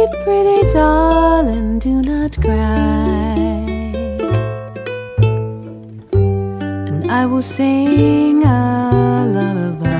pretty darling, do not cry, and I will sing a lullaby.